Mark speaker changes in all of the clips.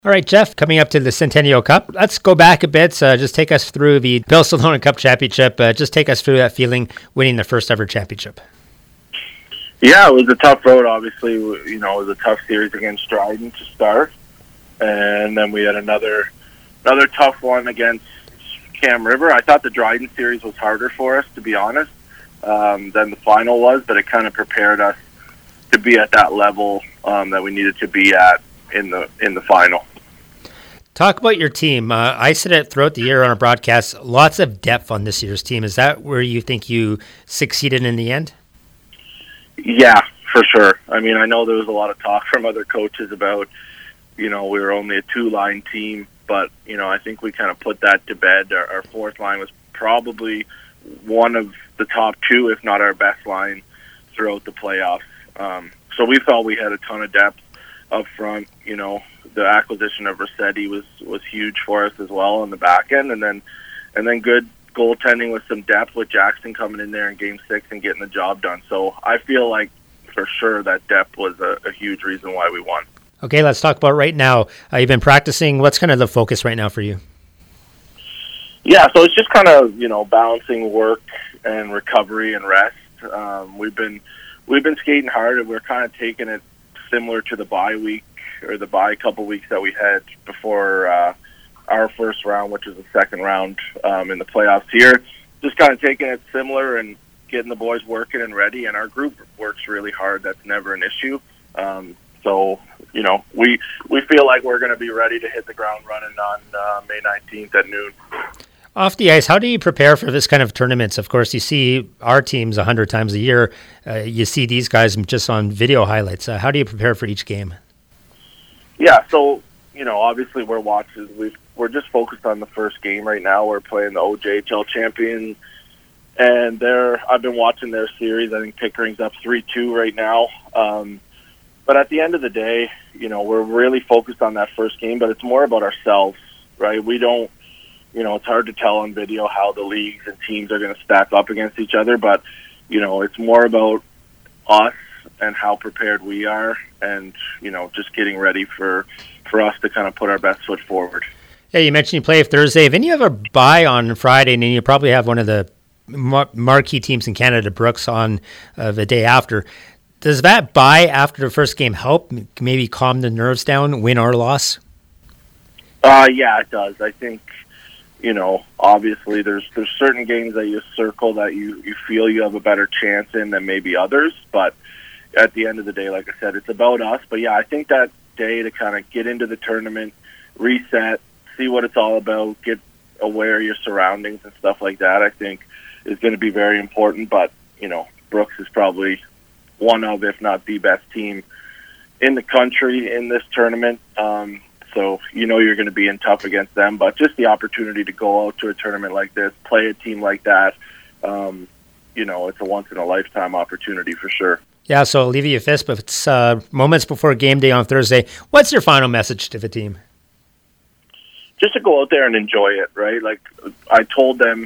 Speaker 1: All right, Jeff, coming up to the Centennial Cup, let's go back a bit. Just take us through the Bill Sloan Cup Championship. Just take us through that feeling winning the first ever championship.
Speaker 2: Yeah, it was a tough road, obviously. It was a tough series against Dryden to start. And then we had another tough one against Cam River. I thought the Dryden series was harder for us, to be honest, than the final was, but it kind of prepared us to be at that level that we needed to be at in the final.
Speaker 1: Talk about your team. I said it throughout the year on our broadcast, lots of depth on this year's team. Is that where you think you succeeded in the end?
Speaker 2: Yeah, for sure. I mean, I know there was a lot of talk from other coaches about, we were only a two-line team, but, I think we kind of put that to bed. Our fourth line was probably one of the top two, if not our best line throughout the playoffs. So we felt we had a ton of depth up front. The acquisition of Rossetti was huge for us as well on the back end, and then good goaltending with some depth with Jackson coming in there in Game 6 and getting the job done. So I feel like for sure that depth was a huge reason why we won.
Speaker 1: Okay, let's talk about right now. You've been practicing. What's kind of the focus right now for you?
Speaker 2: Yeah, so it's just kind of balancing work and recovery and rest. We've been skating hard, and we're kind of taking it similar to the bye week or the bye couple weeks that we had before our first round, which is the second round in the playoffs here. Just kind of taking it similar and getting the boys working and ready, and our group works really hard. That's never an issue. So we feel like we're going to be ready to hit the ground running on May 19th at noon.
Speaker 1: Off the ice, how do you prepare for this kind of tournaments? Of course, you see our teams 100 times a year. You see these guys just on video highlights. How do you prepare for each game?
Speaker 2: Yeah, so, obviously we're just focused on the first game right now. We're playing the OJHL champions, and I've been watching their series. I think Pickering's up 3-2 right now. But at the end of the day, we're really focused on that first game, but it's more about ourselves, right? We don't, it's hard to tell on video how the leagues and teams are going to stack up against each other, but, it's more about us and how prepared we are and, just getting ready for us to kind of put our best foot forward.
Speaker 1: Yeah, you mentioned you play Thursday. Then you have a bye on Friday, and then you probably have one of the marquee teams in Canada, Brooks, on the day after. Does that bye after the first game help maybe calm the nerves down, win or loss?
Speaker 2: Yeah, it does. I think, obviously there's certain games that you circle that you feel you have a better chance in than maybe others. But at the end of the day, like I said, it's about us. But yeah, I think that day to kind of get into the tournament, reset, see what it's all about, get aware of your surroundings and stuff like that, I think is going to be very important. But, Brooks is probably one of, if not the best team in the country in this tournament. So you're going to be in tough against them, but just the opportunity to go out to a tournament like this, play a team like that, it's a once-in-a-lifetime opportunity for sure.
Speaker 1: Yeah, so I'll leave you a fist, but it's moments before game day on Thursday. What's your final message to the team?
Speaker 2: Just to go out there and enjoy it, right? Like I told them,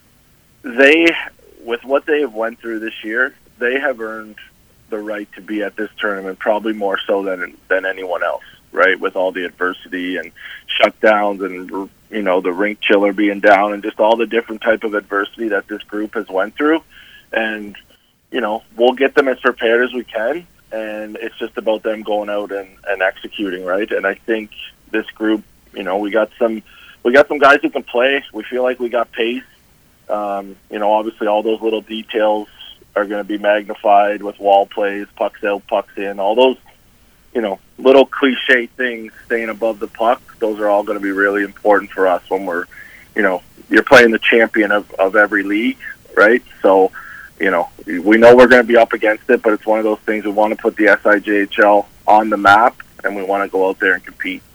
Speaker 2: with what they have went through this year, they have earned the right to be at this tournament, probably more so than anyone else, right? With all the adversity and shutdowns and, the rink chiller being down and just all the different type of adversity that this group has went through. And, we'll get them as prepared as we can. And it's just about them going out and executing, right? And I think this group, we got some guys who can play. We feel like we got pace. Obviously all those little details are going to be magnified with wall plays, pucks out, pucks in, all those, little cliche things staying above the puck. Those are all going to be really important for us when we're, you're playing the champion of every league, right? So, we know we're going to be up against it, but it's one of those things we want to put the SIJHL on the map and we want to go out there and compete.